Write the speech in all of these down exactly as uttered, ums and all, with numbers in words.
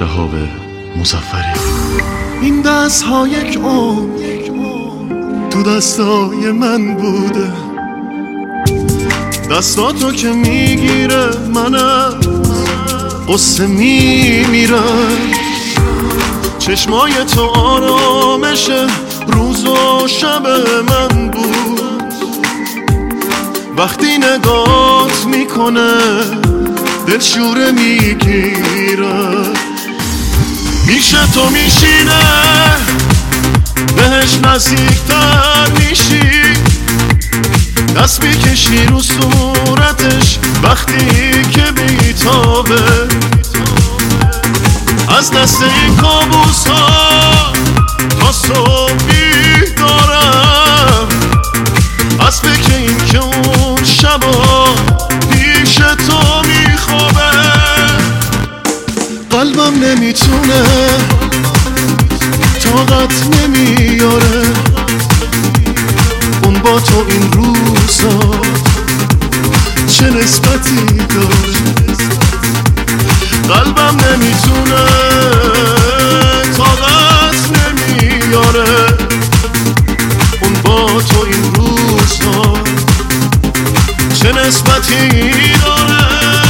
شهاب مظفری. این دست ها یک عمر تو دستای من بوده، دستاتو که میگیره منم قصه میمیرم. چشمای تو آرامش روز و شب من بود، وقتی نگات میکنه دلشوره میگیره. پیش تو میشینه بهش نزدیکتر میشی، دست میکشی رو صورتش وقتی که بیتابه. از دست این کابوس ها تا صبح بیدارم، از فکر این که اون شبا پیش تو میخوابه. قلبم نمیتونه طاقت نمیاره اون با تو این روزا چه نسبتی داره. قلبم نمیتونه طاقت نمیاره اون با تو این روزا چه نسبتی داره.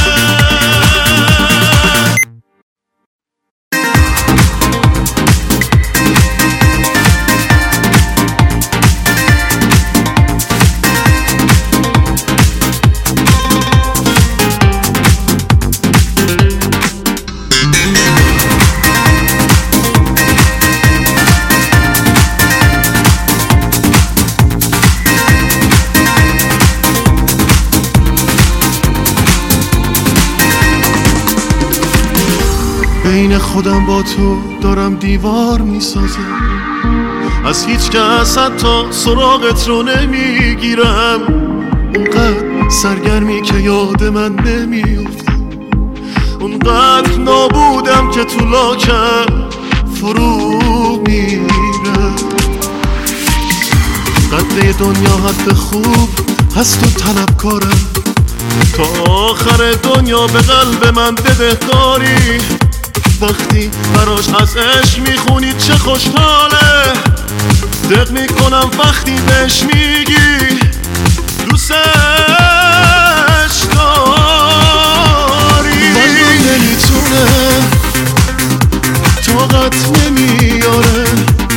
بین خودم با تو دارم دیوار میسازم، از هیچ کس حتی سراغت رو نمیگیرم. اونقدر سرگرمی که یاد من نمیفته، اونقدر نابودم که تو لاکم فرو میره. قدر دنیا حد خوب هست و طلبکارم، تا آخر دنیا به قلب من بدهکاری. وقتی براش از عشق میخونی چه خوشحاله، دق میکنم وقتی بهش میگی دوستش داری. قلبم نمیتونه طاقت نمیاره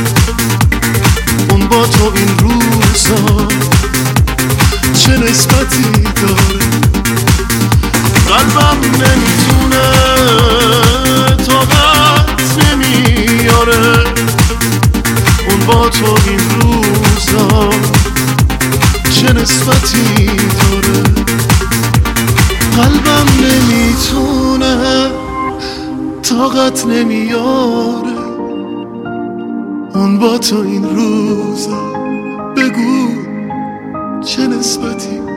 اون با تو این روزا چه نسبتی داره. قلبم نمیتونه طاقت نمیاره اون با تو این روزا چه نسبتی داره. قلبم نمیتونه طاقت نمیاره اون با تو این روزا بگو چه نسبتی